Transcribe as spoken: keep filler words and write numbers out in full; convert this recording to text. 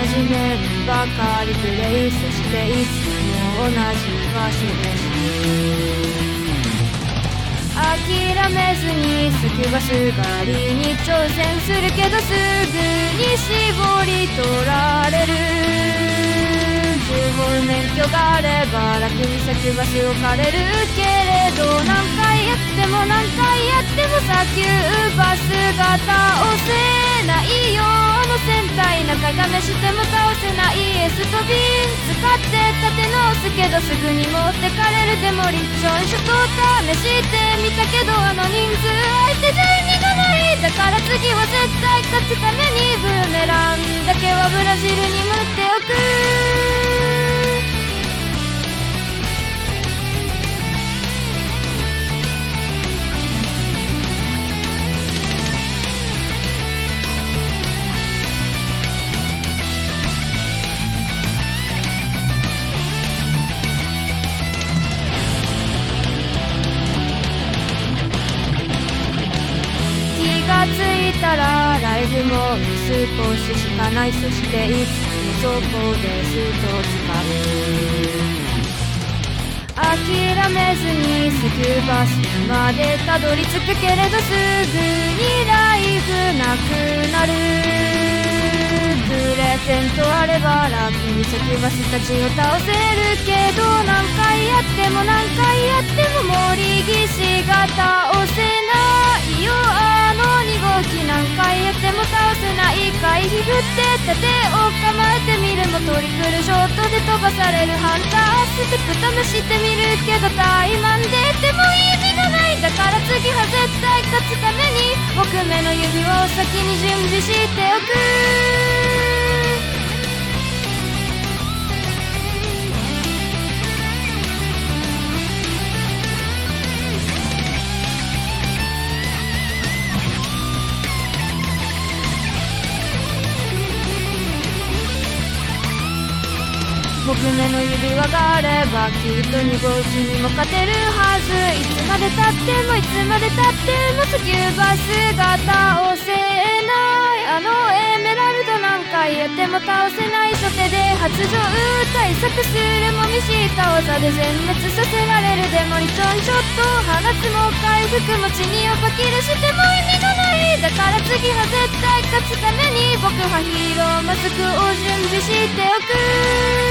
始めるばかりプレイ、そしていつも同じ場所で諦めずにスキューバス狩りに挑戦するけど、すぐに絞り取られる。じゅうホール免許があれば楽にスキューバスを狩れるけれど、何回やっても何回やってもスキューバスが倒せないよ。あの戦隊何回試しても倒せない。エスとビン使って立て直すけど、すぐに持ってかれる。デモリッションショットを試してみたけど、あの人数相手じゃ意味がない。だから次は絶対勝つためにブーメランだけはブラジルに持っておく。気がついたらライブも少ししかない。そしていつもそこでスト使う。諦めずにスキューバスまでたどり着くけれど、すぐにライフなくなる。プレゼントあれば楽にスキューバスたちを倒せるけど、何回やっても何回やっても森岸が倒せないよ。あのに号機何回やっても倒せない。回避振って盾を構えてみるもトリプルショットで飛ばされる。ハンターステップ試してみるけど、タイマンでても意味がない。だから次は絶対勝つために木目の指を先に準備しておく。木目の指輪があればきっとに号機にも勝てるはず。いつまでたってもいつまでたってもスキューバスが倒せない。あのエメラルド何回やっても倒せない。初手で発情対策するも見した技で全滅させられる。デモリションショットを放つも回復も血にオパキルしても意味がない。だから次は絶対勝つために僕はヒーローマスクを準備しておく。